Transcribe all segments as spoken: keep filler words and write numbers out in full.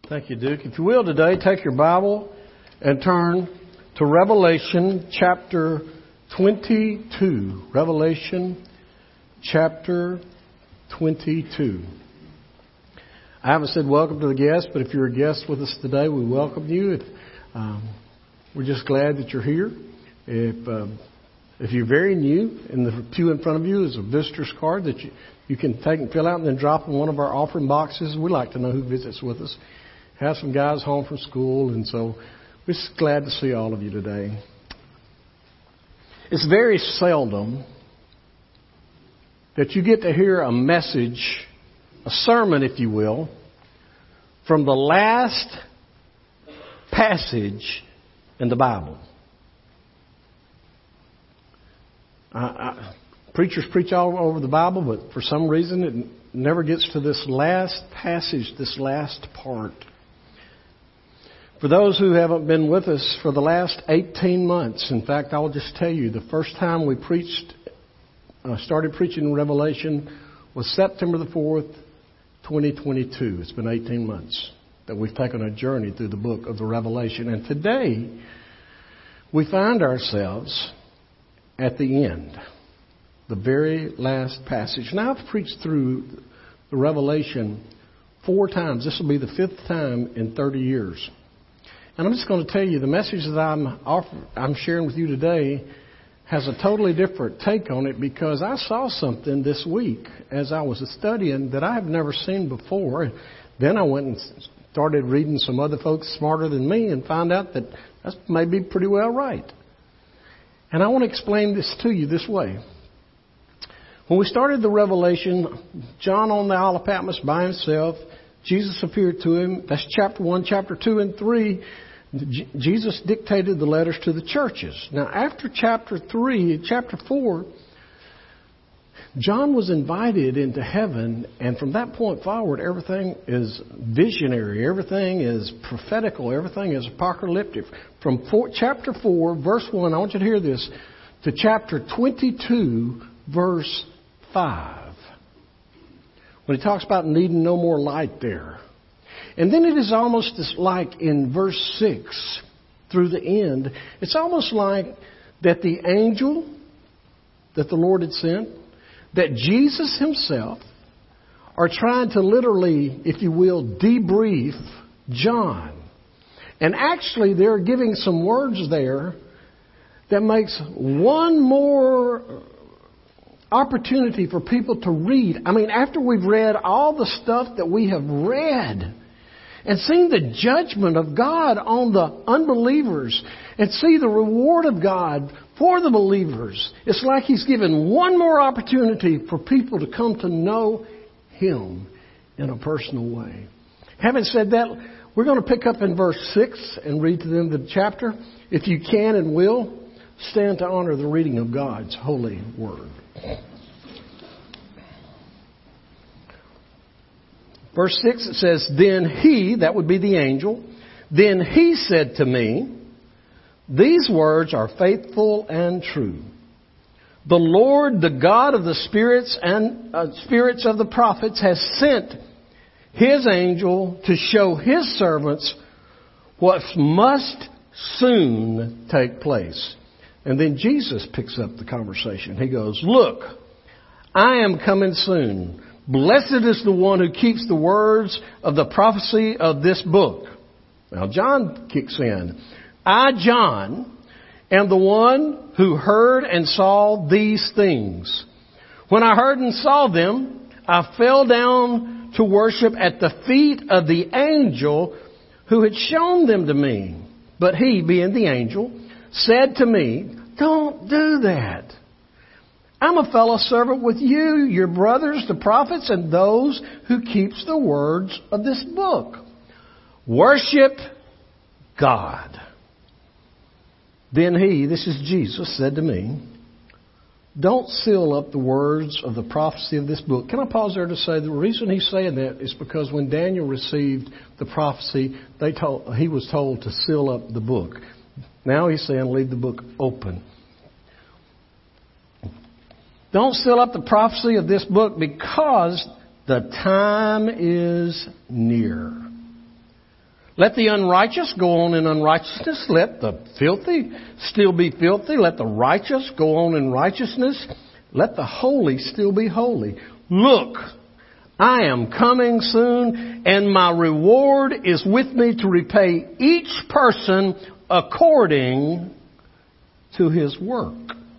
Thank you, Duke. If you will today, take your Bible and turn to Revelation chapter twenty-two. Revelation chapter twenty-two. I haven't said welcome to the guests, but if you're a guest with us today, we welcome you. If, um, we're just glad that you're here. If um, if you're very new, in the pew in front of you is a visitor's card that you, you can take and fill out and then drop in one of our offering boxes. We like to know who visits with us. Have some guys home from school, and so we're just glad to see all of you today. It's very seldom that you get to hear a message, a sermon, if you will, from the last passage in the Bible. I, I, preachers preach all over the Bible, but for some reason it never gets to this last passage, this last part. For those who haven't been with us for the last eighteen months, in fact, I'll just tell you, the first time we preached, uh, started preaching in Revelation was September the fourth, twenty twenty-two. It's been eighteen months that we've taken a journey through the book of the Revelation. And today, we find ourselves at the end, the very last passage. Now, I've preached through the Revelation four times. This will be the fifth time in thirty years. And I'm just going to tell you, the message that I'm offer, I'm sharing with you today has a totally different take on it, because I saw something this week as I was studying that I have never seen before. Then I went and started reading some other folks smarter than me and found out that that's maybe pretty well right. And I want to explain this to you this way. When we started the Revelation, John on the Isle of Patmos by himself, Jesus appeared to him. That's chapter one, chapter two, and three. J- Jesus dictated the letters to the churches. Now, after chapter three, chapter four, John was invited into heaven, and from that point forward, everything is visionary, everything is prophetical, everything is apocalyptic. From four, chapter four, verse one, I want you to hear this, to chapter twenty-two, verse five. When he talks about needing no more light there. And then it is almost like in verse six through the end, it's almost like that the angel that the Lord had sent, that Jesus himself are trying to literally, if you will, debrief John. And actually they're giving some words there that makes one more opportunity for people to read. I mean, after we've read all the stuff that we have read and seen the judgment of God on the unbelievers and see the reward of God for the believers, it's like He's given one more opportunity for people to come to know Him in a personal way. Having said that, we're going to pick up in verse six and read to them the chapter. If you can and will, stand to honor the reading of God's holy word. Verse six, it says, Then he, that would be the angel, then he said to me, These words are faithful and true. The Lord, the God of the spirits and uh, spirits of the prophets, has sent His angel to show His servants what must soon take place. And then Jesus picks up the conversation. He goes, Look, I am coming soon. Blessed is the one who keeps the words of the prophecy of this book. Now John kicks in. I, John, am the one who heard and saw these things. When I heard and saw them, I fell down to worship at the feet of the angel who had shown them to me. But he, being the angel, said to me, Don't do that. I'm a fellow servant with you, your brothers, the prophets, and those who keeps the words of this book. Worship God. Then he, this is Jesus, said to me, Don't seal up the words of the prophecy of this book. Can I pause there to say the reason he's saying that is because when Daniel received the prophecy, they told, he was told to seal up the book. Now he's saying leave the book open. Don't seal up the prophecy of this book because the time is near. Let the unrighteous go on in unrighteousness. Let the filthy still be filthy. Let the righteous go on in righteousness. Let the holy still be holy. Look, I am coming soon, and my reward is with me to repay each person according to his work.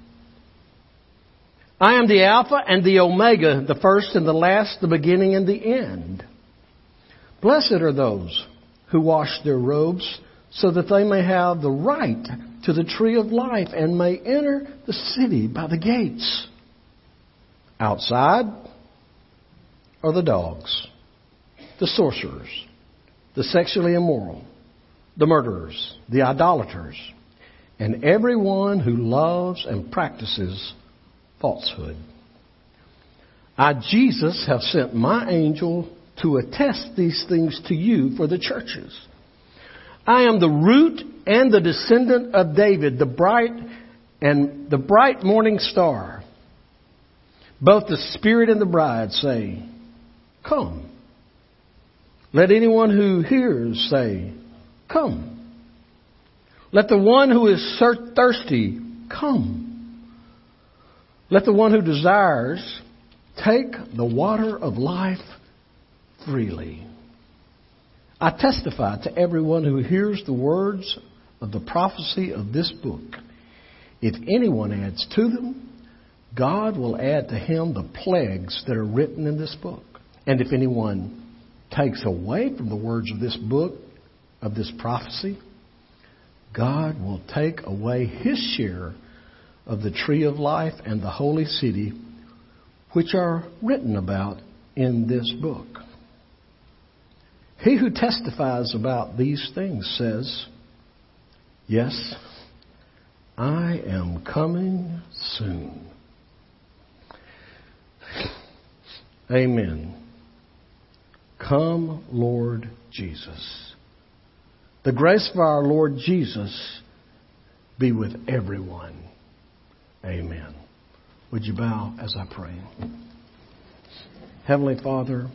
I am the Alpha and the Omega, the first and the last, the beginning and the end. Blessed are those who wash their robes, so that they may have the right to the tree of life and may enter the city by the gates. Outside are the dogs, the sorcerers, the sexually immoral, the murderers, the idolaters, and everyone who loves and practices falsehood. I, Jesus, have sent my angel to attest these things to you for the churches. I am the root and the descendant of David, the bright and the bright morning star. Both the Spirit and the bride say, come. Let anyone who hears say, come. Let the one who is thirsty come. Let the one who desires take the water of life freely. I testify to everyone who hears the words of the prophecy of this book. If anyone adds to them, God will add to him the plagues that are written in this book. And if anyone takes away from the words of this book, of this prophecy, God will take away his share of the tree of life and the holy city, which are written about in this book. He who testifies about these things says, yes, I am coming soon. Amen. Come, Lord Jesus. The grace of our Lord Jesus be with everyone. Amen. Would you bow as I pray? Heavenly Father,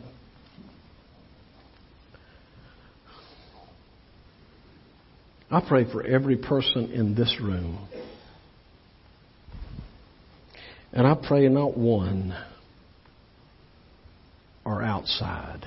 I pray for every person in this room. And I pray not one are outside.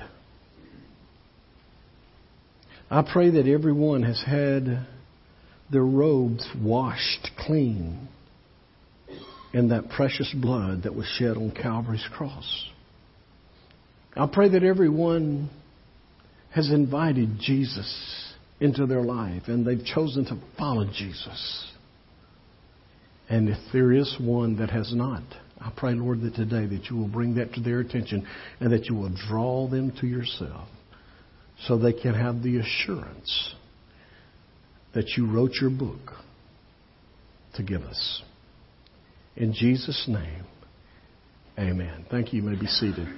I pray that everyone has had their robes washed clean in that precious blood that was shed on Calvary's cross. I pray that everyone has invited Jesus into their life and they've chosen to follow Jesus. And if there is one that has not, I pray, Lord, that today that you will bring that to their attention and that you will draw them to yourself so they can have the assurance that you wrote your book to give us. In Jesus' name, amen. Thank you. You may be seated.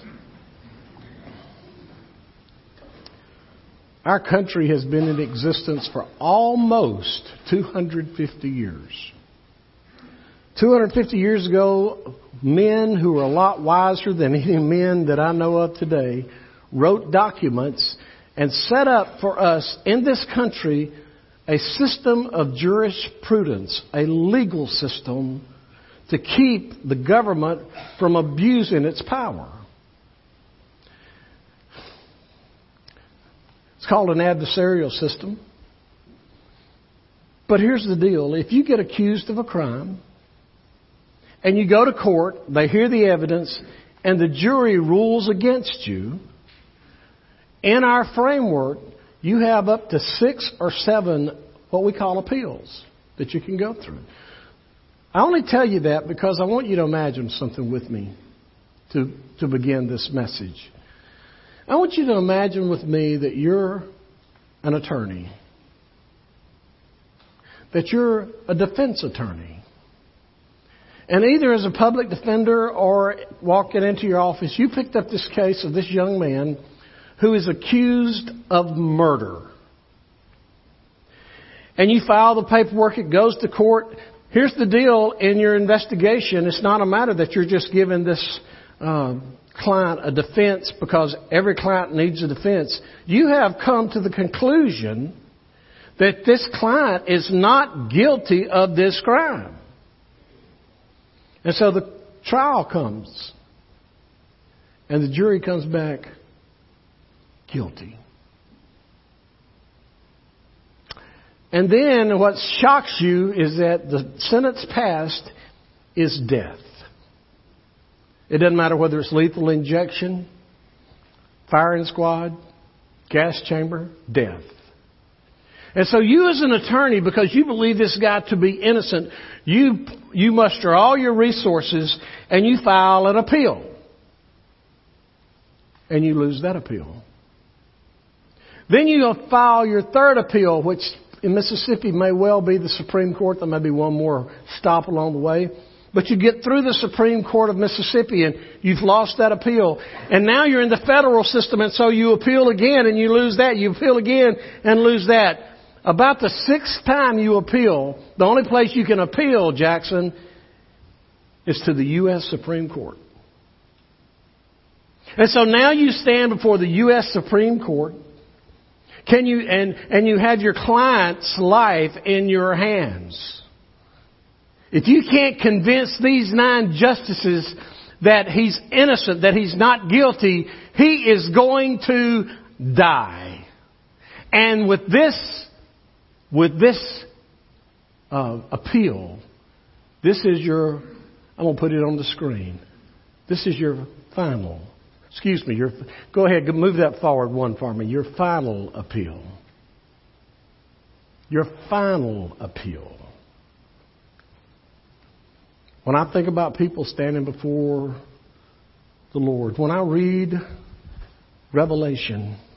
Our country has been in existence for almost two hundred fifty years. two hundred fifty years ago, men who were a lot wiser than any men that I know of today wrote documents and set up for us in this country a system of jurisprudence, a legal system to keep the government from abusing its power. It's called an adversarial system. But here's the deal. If you get accused of a crime and you go to court, they hear the evidence, and the jury rules against you, in our framework, you have up to six or seven what we call appeals that you can go through. I only tell you that because I want you to imagine something with me to, to begin this message. I want you to imagine with me that you're an attorney, that you're a defense attorney. And either as a public defender or walking into your office, you picked up this case of this young man who is accused of murder. And you file the paperwork, it goes to court. Here's the deal in your investigation. It's not a matter that you're just given this uh, client a defense because every client needs a defense, you have come to the conclusion that this client is not guilty of this crime. And so the trial comes. And the jury comes back guilty. And then what shocks you is that the sentence passed is death. It doesn't matter whether it's lethal injection, firing squad, gas chamber, death. And so you as an attorney, because you believe this guy to be innocent, you you muster all your resources and you file an appeal. And you lose that appeal. Then you file your third appeal, which in Mississippi may well be the Supreme Court. There may be one more stop along the way. But you get through the Supreme Court of Mississippi and you've lost that appeal. And now you're in the federal system, and so you appeal again and you lose that. You appeal again and lose that. About the sixth time you appeal, the only place you can appeal, Jackson, is to the U S Supreme Court. And so now you stand before the U S Supreme Court. Can you and, and you have your client's life in your hands. If you can't convince these nine justices that he's innocent, that he's not guilty, he is going to die. And with this, with this uh, appeal, this is your, I'm going to put it on the screen. This is your final, excuse me, your, go ahead, move that forward one for me. Your final appeal. Your final appeal. When I think about people standing before the Lord, when I read Revelation,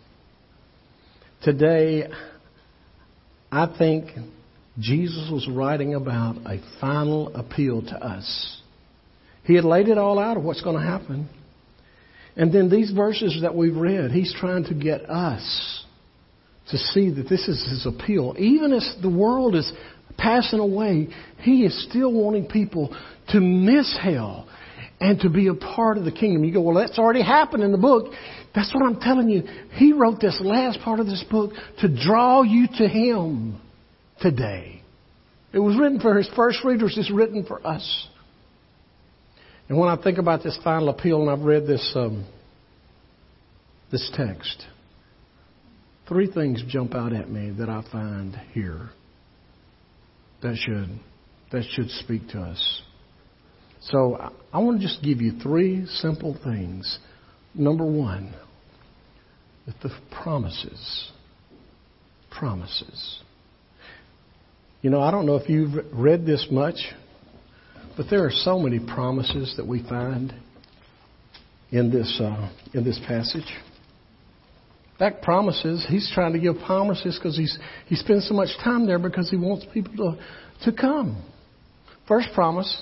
today I think Jesus was writing about a final appeal to us. He had laid it all out of what's going to happen. And then these verses that we've read, He's trying to get us to see that this is His appeal. Even as the world is passing away, He is still wanting people to miss hell and to be a part of the kingdom. You go, well, that's already happened in the book. That's what I'm telling you. He wrote this last part of this book to draw you to Him today. It was written for His first readers. It's written for us. And when I think about this final appeal, and I've read this um, this text, three things jump out at me that I find here that should that should speak to us. So I want to just give you three simple things. Number one, that the promises, promises. You know, I don't know if you've read this much, but there are so many promises that we find in this uh, in this passage. In fact, promises, He's trying to give promises because he's he spends so much time there because He wants people to, to come. First promise,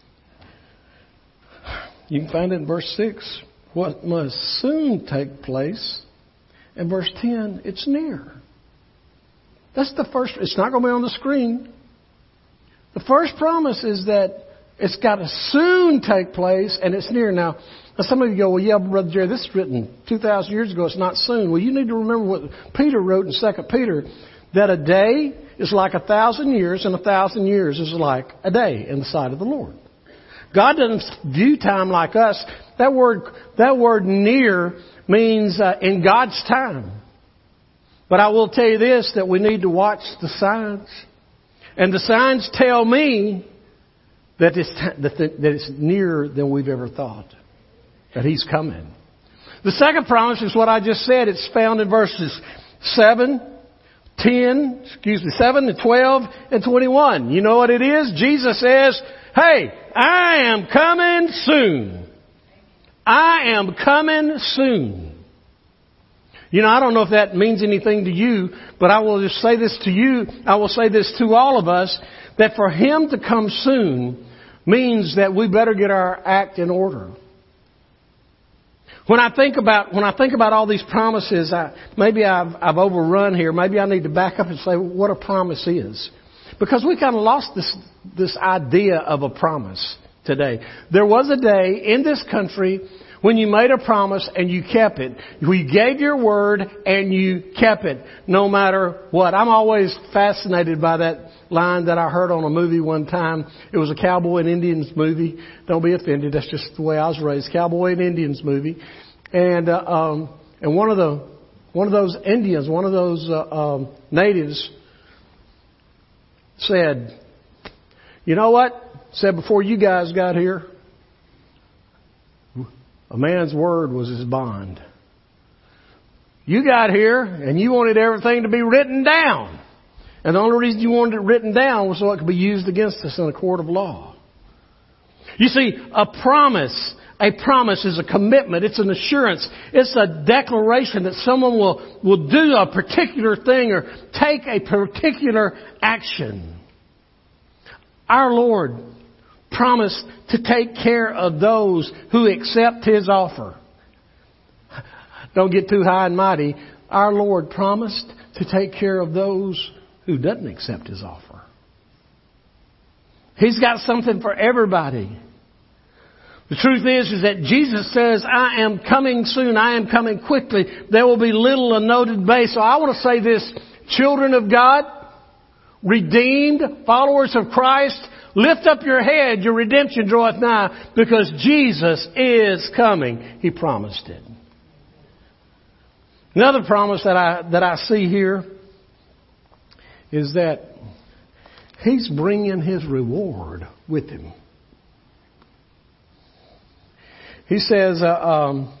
you can find it in verse six. What must soon take place. And verse ten, it's near. That's the first. It's not going to be on the screen. The first promise is that it's got to soon take place and it's near. Now, some of you go, well, yeah, Brother Jerry, this is written two thousand years ago. It's not soon. Well, you need to remember what Peter wrote in Second Peter, that a day is like a thousand years and a thousand years is like a day in the sight of the Lord. God doesn't view time like us. That word, that word near means uh, in God's time. But I will tell you this, that we need to watch the signs. And the signs tell me that it's, that it's nearer than we've ever thought. That He's coming. The second promise is what I just said. It's found in verses seven, ten, excuse me, seven to twelve and twenty-one. You know what it is? Jesus says, hey, I am coming soon. I am coming soon. You know, I don't know if that means anything to you, but I will just say this to you. I will say this to all of us, that for Him to come soon means that we better get our act in order. When I think about when I think about all these promises, I, maybe I've, I've overrun here. Maybe I need to back up and say what a promise is, because we kind of lost this this idea of a promise today. There was a day in this country When you made a promise and you kept it. You gave your word and you kept it, no matter what. I'm always fascinated by that line that I heard on a movie one time. It was a Cowboy and Indians movie. Don't be offended. That's just the way I was raised. Cowboy and Indians movie. And, uh, um, and one of the, one of those Indians, one of those, uh, um, natives said, you know what? Said before you guys got here, a man's word was his bond. You got here and you wanted everything to be written down. And the only reason you wanted it written down was so it could be used against us in a court of law. You see, a promise, a promise is a commitment. It's an assurance. It's a declaration that someone will, will do a particular thing or take a particular action. Our Lord promised to take care of those who accept His offer. Don't get too high and mighty. Our Lord promised to take care of those who doesn't accept His offer. He's got something for everybody. The truth is, is that Jesus says, I am coming soon. I am coming quickly. There will be little or no delay. So I want to say this, children of God, redeemed, followers of Christ, lift up your head, your redemption draweth nigh, because Jesus is coming. He promised it. Another promise that I, that I see here is that He's bringing His reward with Him. He says, uh, um,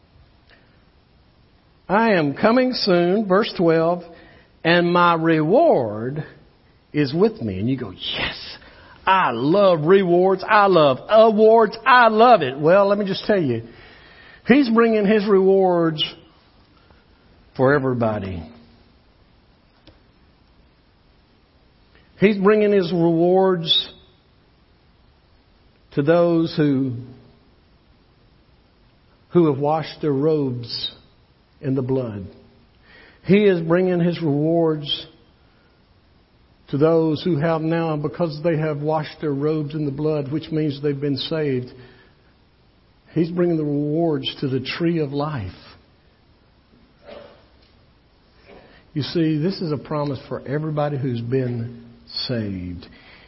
I am coming soon, verse twelve, and my reward is with me. And you go, yes, I love rewards. I love awards. I love it. Well, let me just tell you, He's bringing His rewards for everybody. He's bringing His rewards to those who, who have washed their robes in the blood. He is bringing His rewards to those who have now, because they have washed their robes in the blood, which means they've been saved. He's bringing the rewards to the tree of life. You see, this is a promise for everybody who's been saved.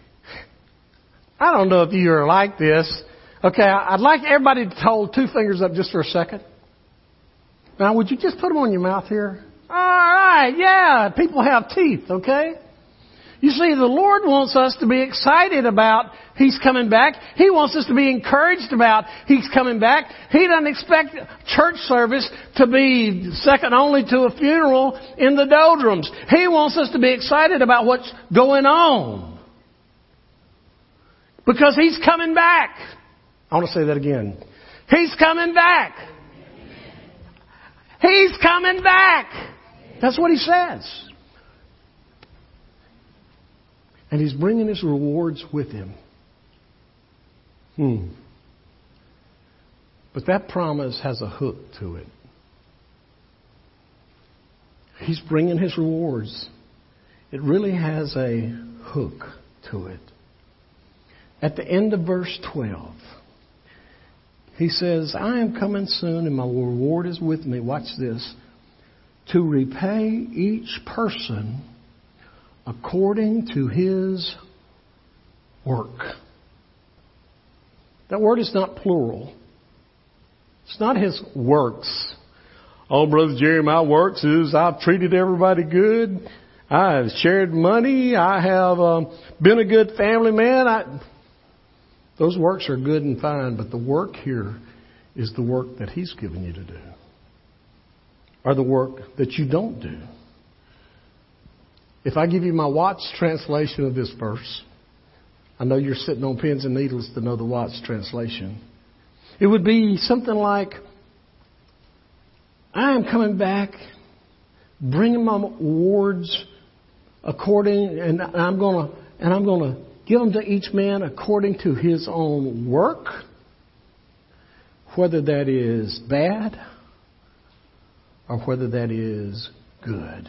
I don't know if you are like this. Okay, I'd like everybody to hold two fingers up just for a second. Now, would you just put them on your mouth here? All right, yeah, people have teeth, okay? You see, the Lord wants us to be excited about He's coming back. He wants us to be encouraged about He's coming back. He doesn't expect church service to be second only to a funeral in the doldrums. He wants us to be excited about what's going on. Because He's coming back. I want to say that again. He's coming back. He's coming back. That's what He says. And He's bringing His rewards with Him. Hmm. But that promise has a hook to it. He's bringing His rewards. It really has a hook to it. At the end of verse twelve, He says, I am coming soon and my reward is with me. Watch this. To repay each person according to his work. That word is not plural. It's not his works. Oh, Brother Jerry, my works is I've treated everybody good. I have shared money. I have um, been a good family man. I, those works are good and fine, but the work here is the work that He's given you to do. Or the work that you don't do. If I give you my Watts translation of this verse, I know you're sitting on pins and needles to know the Watts translation. It would be something like, I am coming back, bringing my rewards according, and I'm going to, and I'm going to give them to each man according to his own work, whether that is bad or whether that is good.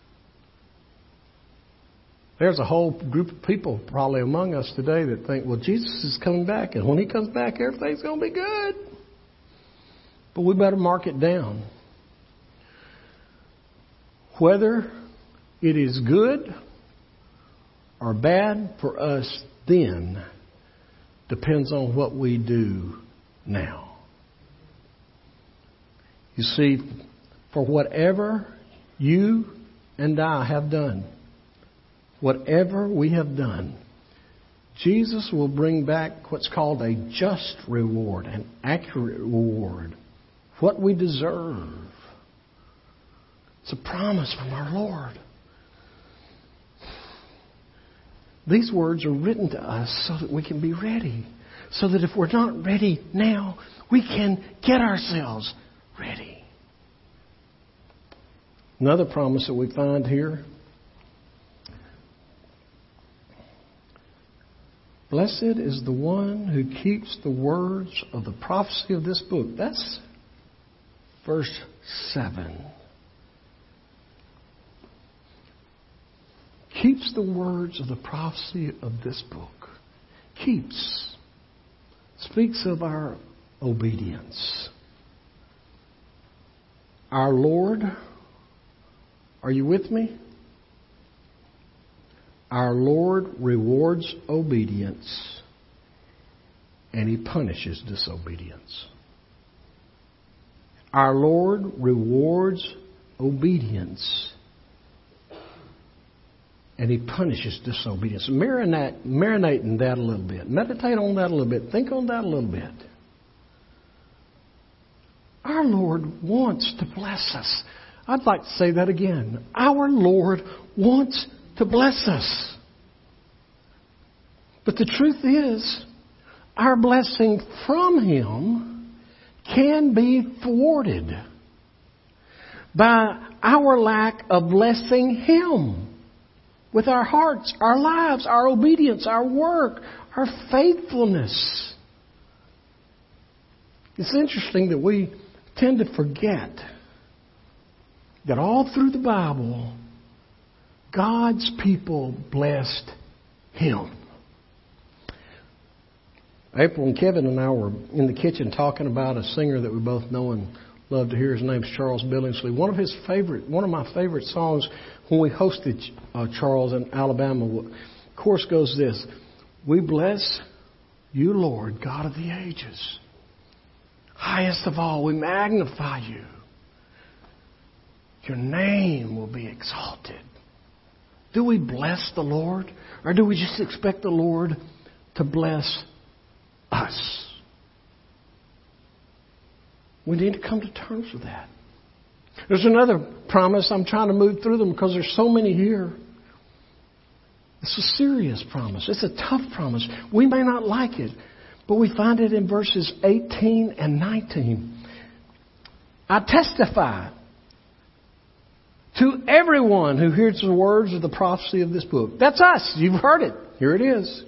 There's a whole group of people probably among us today that think, well, Jesus is coming back, and when He comes back, everything's going to be good. But we better mark it down. Whether it is good or bad for us then depends on what we do now. You see, for whatever you and I have done, whatever we have done, Jesus will bring back what's called a just reward, an accurate reward, what we deserve. It's a promise from our Lord. These words are written to us so that we can be ready. So that if we're not ready now, we can get ourselves ready. Another promise that we find here. Blessed is the one who keeps the words of the prophecy of this book. That's verse seven. Keeps the words of the prophecy of this book. Keeps. Speaks of our obedience. Our Lord, are you with me? Our Lord rewards obedience and He punishes disobedience. Our Lord rewards obedience and He punishes disobedience. Marinate, marinate in that a little bit. Meditate on that a little bit. Think on that a little bit. Our Lord wants to bless us. I'd like to say that again. Our Lord wants to bless us. But the truth is, our blessing from Him can be thwarted by our lack of blessing Him with our hearts, our lives, our obedience, our work, our faithfulness. It's interesting that we tend to forget that all through the Bible, God's people blessed Him. April and Kevin and I were in the kitchen talking about a singer that we both know and love to hear. His name's Charles Billingsley. One of his favorite, one of my favorite songs when we hosted uh, Charles in Alabama, of course, goes this: "We bless you, Lord, God of the ages. Highest of all, we magnify you. Your name will be exalted." Do we bless the Lord? Or do we just expect the Lord to bless us? We need to come to terms with that. There's another promise. I'm trying to move through them because there's so many here. It's a serious promise. It's a tough promise. We may not like it, but we find it in verses eighteen and nineteen. "I testify to everyone who hears the words of the prophecy of this book." That's us. You've heard it. Here it is.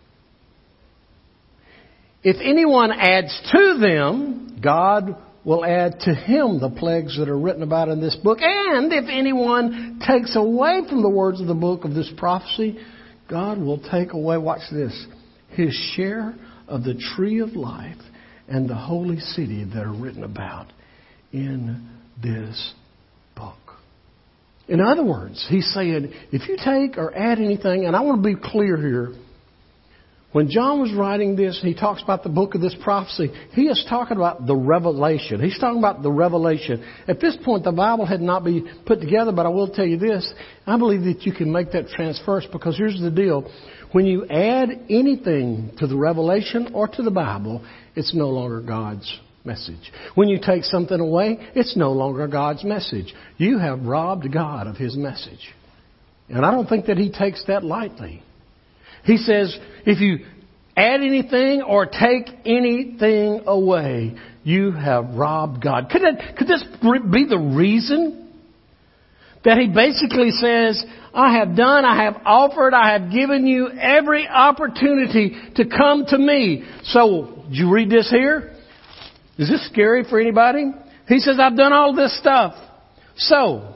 "If anyone adds to them, God will add to him the plagues that are written about in this book. And if anyone takes away from the words of the book of this prophecy, God will take away," watch this, "his share of the tree of life and the holy city that are written about in this book." In other words, he's saying, if you take or add anything, and I want to be clear here, when John was writing this, he talks about the book of this prophecy, he is talking about the revelation. He's talking about the revelation. At this point, the Bible had not been put together, but I will tell you this, I believe that you can make that transfer, because here's the deal. When you add anything to the revelation or to the Bible, it's no longer God's message. When you take something away, it's no longer God's message. You have robbed God of His message. And I don't think that He takes that lightly. He says, if you add anything or take anything away, you have robbed God. Could that, could this be the reason that He basically says, I have done, I have offered, I have given you every opportunity to come to me. So, did you read this here? Is this scary for anybody? He says, I've done all this stuff. So,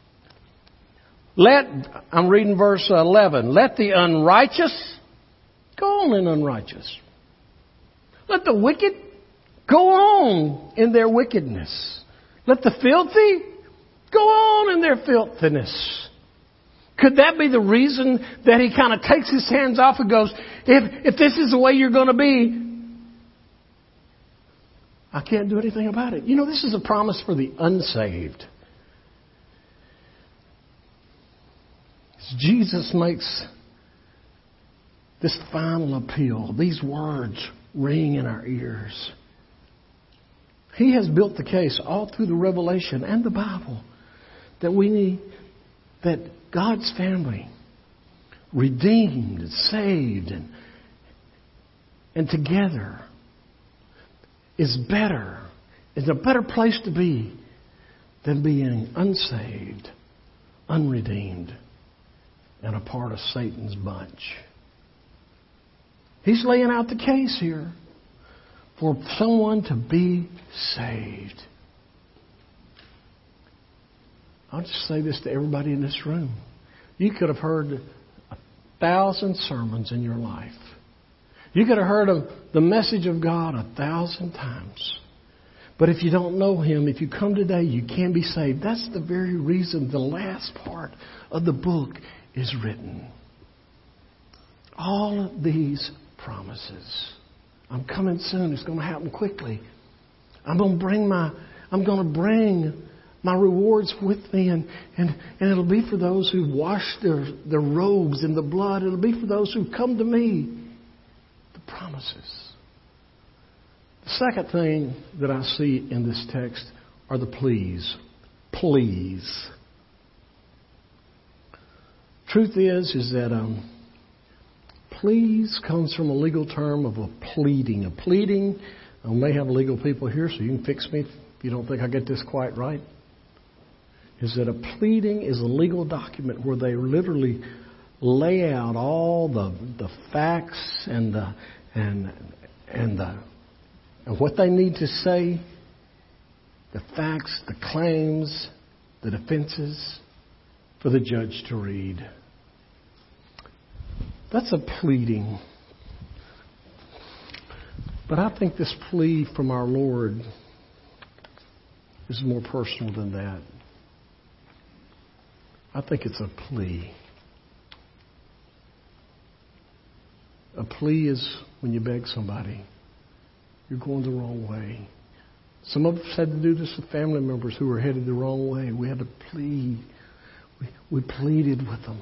let, I'm reading verse eleven, let the unrighteous go on in unrighteous. Let the wicked go on in their wickedness. Let the filthy go on in their filthiness. Could that be the reason that he kind of takes his hands off and goes, if, if this is the way you're going to be, I can't do anything about it. You know, this is a promise for the unsaved. Jesus makes this final appeal. These words ring in our ears. He has built the case all through the Revelation and the Bible that we need, that God's family, redeemed and saved and, and together, is better, is a better place to be than being unsaved, unredeemed, and a part of Satan's bunch. He's laying out the case here for someone to be saved. I'll just say this to everybody in this room. You could have heard a thousand sermons in your life. You could have heard of the message of God a thousand times. But if you don't know Him, if you come today, you can be saved. That's the very reason the last part of the book is written. All of these promises. I'm coming soon. It's going to happen quickly. I'm going to bring my, I'm going to bring my rewards with me, and, and, and it'll be for those who wash their, their robes in the blood. It'll be for those who come to me. The promises. The second thing that I see in this text are the pleas. Please. Truth is, is that um, please comes from a legal term of a pleading. A pleading, I may have legal people here, so you can fix me if you don't think I get this quite right. Is that a pleading is a legal document where they literally lay out all the the facts and the and and the and what they need to say, the facts, the claims, the defenses for the judge to read. That's a pleading. But I think this plea from our Lord is more personal than that. I think it's a plea. A plea is when you beg somebody, you're going the wrong way. Some of us had to do this with family members who were headed the wrong way. We had to plead. We, we pleaded with them.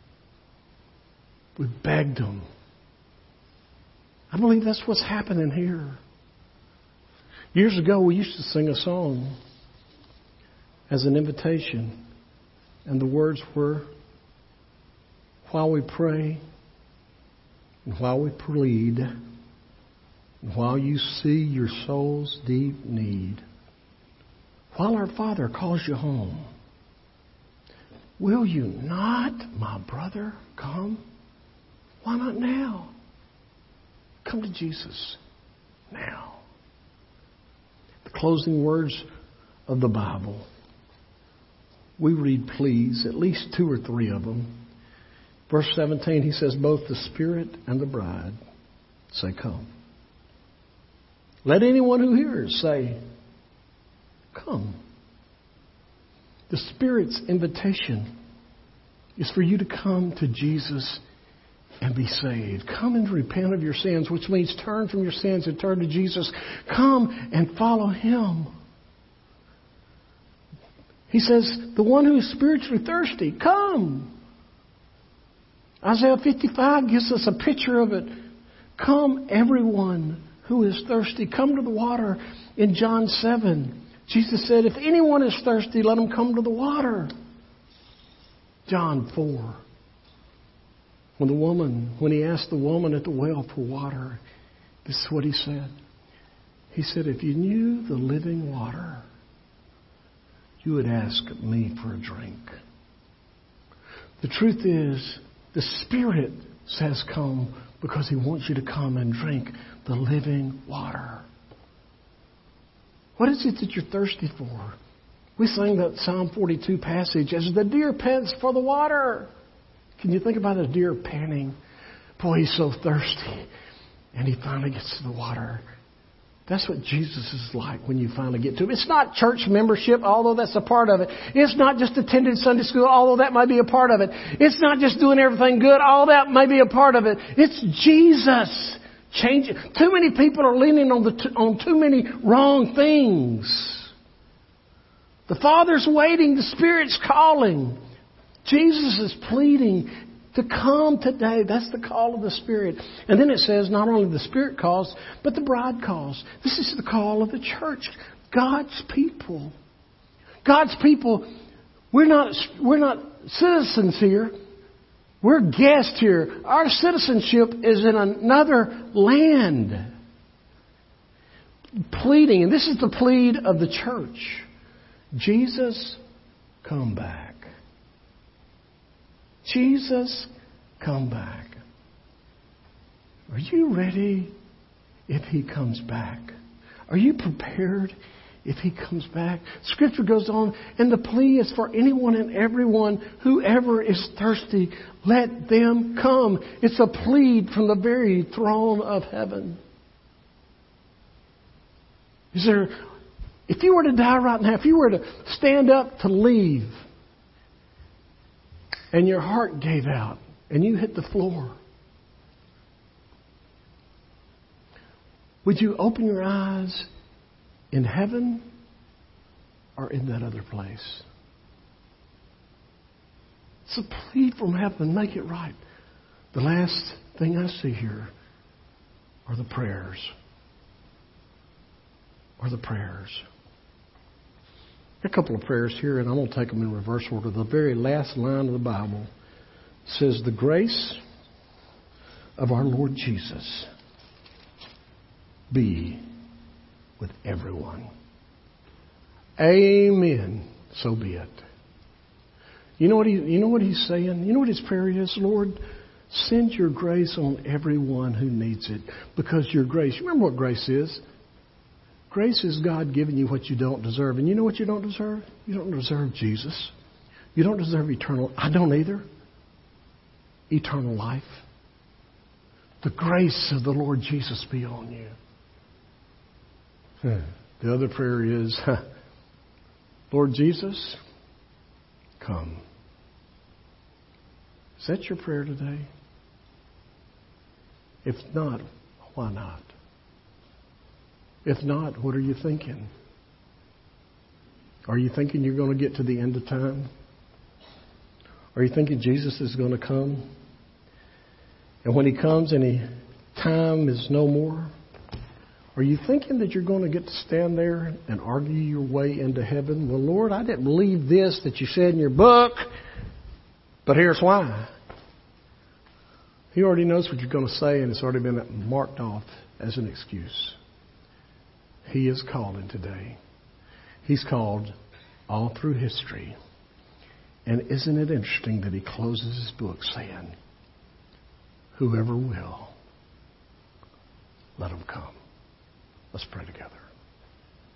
We begged them. I believe that's what's happening here. Years ago, we used to sing a song as an invitation. And the words were, while we pray, and while we plead, and while you see your soul's deep need, while our Father calls you home, will you not, my brother, come? Why not now? Come to Jesus now. The closing words of the Bible. We read please, at least two or three of them. Verse seventeen, he says, both the Spirit and the bride say, come. Let anyone who hears say, come. The Spirit's invitation is for you to come to Jesus and be saved. Come and repent of your sins, which means turn from your sins and turn to Jesus. Come and follow Him. He says, the one who is spiritually thirsty, come. Isaiah fifty-five gives us a picture of it. Come, everyone who is thirsty, come to the water. In John seven, Jesus said, if anyone is thirsty, let him come to the water. John four, when the woman, when he asked the woman at the well for water, this is what he said. He said, if you knew the living water, you would ask me for a drink. The truth is, the Spirit says come because He wants you to come and drink the living water. What is it that you're thirsty for? We sang that Psalm forty-two passage, as the deer pants for the water. Can you think about a deer panting? Boy, he's so thirsty. And he finally gets to the water. That's what Jesus is like when you finally get to Him. It's not church membership, although that's a part of it. It's not just attending Sunday school, although that might be a part of it. It's not just doing everything good, all that may be a part of it. It's Jesus changing. Too many people are leaning on the t- on too many wrong things. The Father's waiting. The Spirit's calling. Jesus is pleading to come today. That's the call of the Spirit. And then it says not only the Spirit calls, but the bride calls. This is the call of the church. God's people. God's people. We're not, we're not citizens here. We're guests here. Our citizenship is in another land. Pleading, and this is the plead of the church. Jesus, come back. Jesus, come back. Are you ready if He comes back? Are you prepared if He comes back? Scripture goes on, and the plea is for anyone and everyone, whoever is thirsty, let them come. It's a plead from the very throne of heaven. Is there, if you were to die right now, if you were to stand up to leave, and your heart gave out, and you hit the floor, would you open your eyes in heaven or in that other place? It's a plea from heaven. Make it right. The last thing I see here are the prayers. Are the prayers. A couple of prayers here, and I'm going to take them in reverse order. The very last line of the Bible says, the grace of our Lord Jesus be with everyone. Amen. So be it. You know what he, you know what he's saying? You know what his prayer is? Lord, send your grace on everyone who needs it. Because your grace, you remember what grace is? Grace is God giving you what you don't deserve. And you know what you don't deserve? You don't deserve Jesus. You don't deserve eternal. I don't either. Eternal life. The grace of the Lord Jesus be on you. The other prayer is, Lord Jesus, come. Is that your prayer today? If not, why not? If not, what are you thinking? Are you thinking you're going to get to the end of time? Are you thinking Jesus is going to come? And when He comes and he, time is no more? Are you thinking that you're going to get to stand there and argue your way into heaven? Well, Lord, I didn't believe this that you said in your book, but here's why. He already knows what you're going to say, and it's already been marked off as an excuse. He is calling today. He's called all through history. And isn't it interesting that He closes His book saying, whoever will, let him come. Let's pray together.